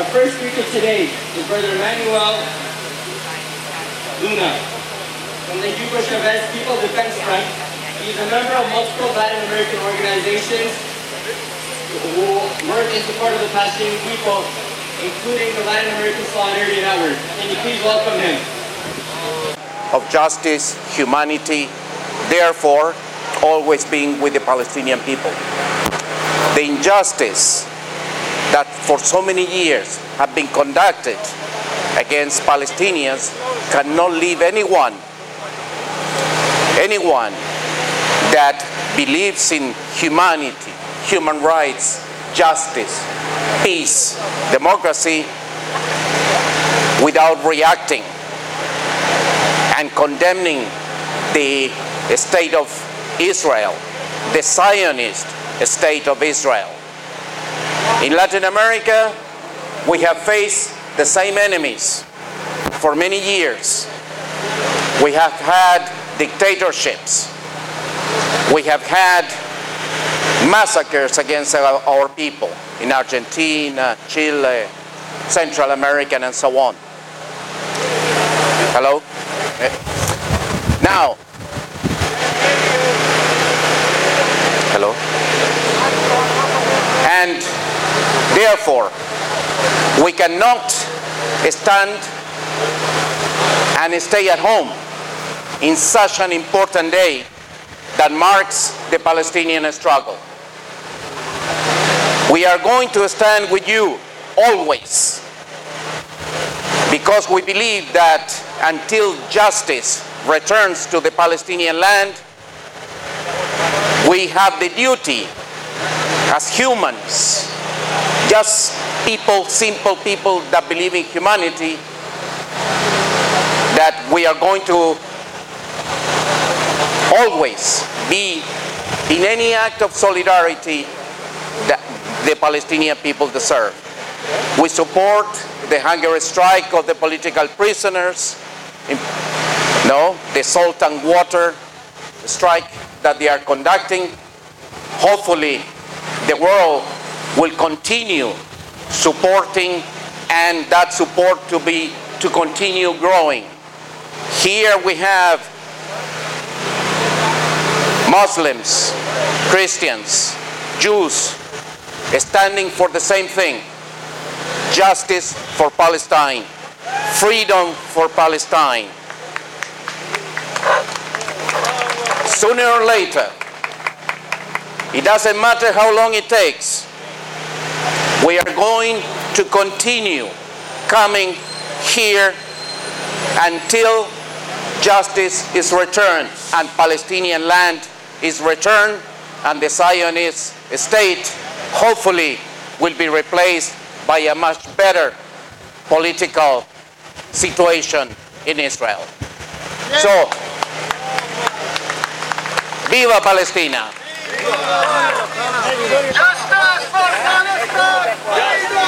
first speaker today is Brother Emmanuel Luna from the Hugo Chavez People Defense Front. He's a member of multiple Latin American organizations who work in support of the Palestinian people, including the Latin American Solidarity Network. Can you please welcome him? Of justice, humanity, therefore always being with the Palestinian people. The injustice that for so many years have been conducted against Palestinians cannot leave anyone that believes in humanity, human rights, justice, peace, democracy without reacting and condemning the state of Israel, the Zionist state of Israel. In Latin America, we have faced the same enemies for many years. We have had dictatorships. We have had massacres against our people in Argentina, Chile, Central America, and so on. Hello? Now, hello? And therefore, we cannot stand and stay at home in such an important day that marks the Palestinian struggle. We are going to stand with you always, because we believe that until justice returns to the Palestinian land, we have the duty as humans, just people, simple people that believe in humanity, that we are going to always be in any act of solidarity that the Palestinian people deserve. We support the hunger strike of the political prisoners, the salt and water strike that they are conducting. Hopefully, the world will continue supporting, and that support to continue growing. Here we have Muslims, Christians, Jews standing for the same thing: justice for Palestine, freedom for Palestine. Sooner or later, it doesn't matter how long it takes, we are going to continue coming here until justice is returned and Palestinian land is returned, and the Zionist state hopefully will be replaced by a much better political situation in Israel. So, Viva Palestina! Justice for Palestine!